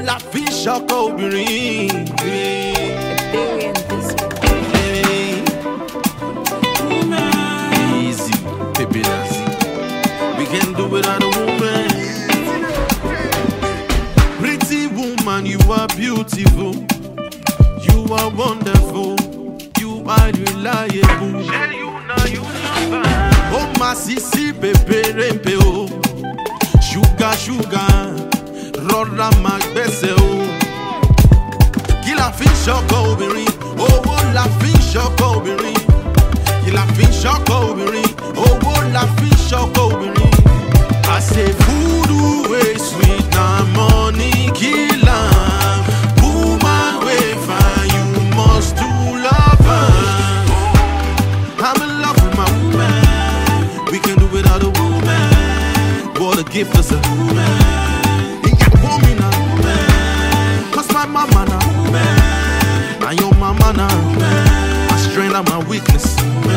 la fi ṣọkọ obìnrin. Easy, baby, easy. We can do without a woman. Pretty woman, you are beautiful. You are wonderful. You are reliable. Oh, my sissy, baby, rempe, oh. Sugar, sugar. Rọra máa gbẹ́sẹ̀ o. Kí la fi ń ṣọkọ obìnrin? Owó la fi ń ṣọkọ obìnrin. Kí la fi ń ṣọkọ obìnrin? Owó la fi ń ṣọkọ obìnrin. I say food wey sweet na money kill am. Woman wey fine you must to love am. I'm in love with my woman. We can do without a woman. What a gift is a woman. My mama now, and your mama now, my strength and my weakness.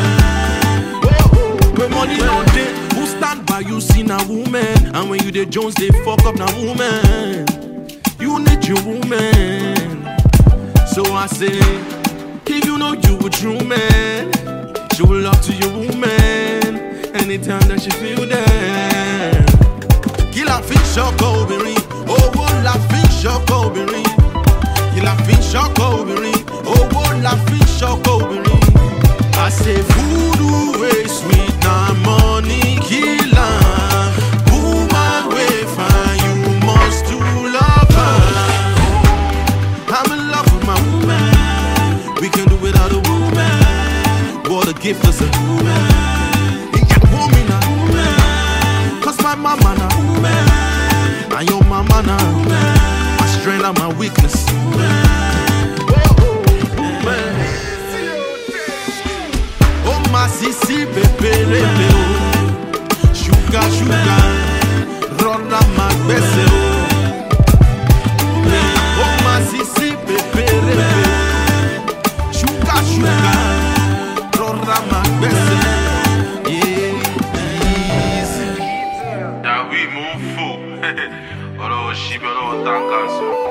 When money no day, who stand by you see na woman, and when you the Jones they fuck up na woman. You need your woman. So I say, if you know you a true man, show love to your woman anytime that she feel that. Kí la fi ṣọkọ obìnrin, owó la fi ṣọkọ obìnrin. Kí la fi ṣọkọ obìnrin, owó la fi ṣọkọ obìnrin. I say food wey sweet na money kill am. Woman wey fine you must to love am. I'm in love with my woman. We can do without a woman. What a gift is a woman. Woman na woman. Cause my mama na woman. And your mama na woman. My strength and my weakness. Oh my sissy baby, baby, oh. Sugar, sugar, rọra máa gbẹ́sẹ̀ o. Oh my sissy baby, baby, sugar, sugar, rọra máa gbẹ́sẹ̀. That we move full. Ọ̀rọ̀ òṣì bí ọlọ́wọ́ tá a kà sọ.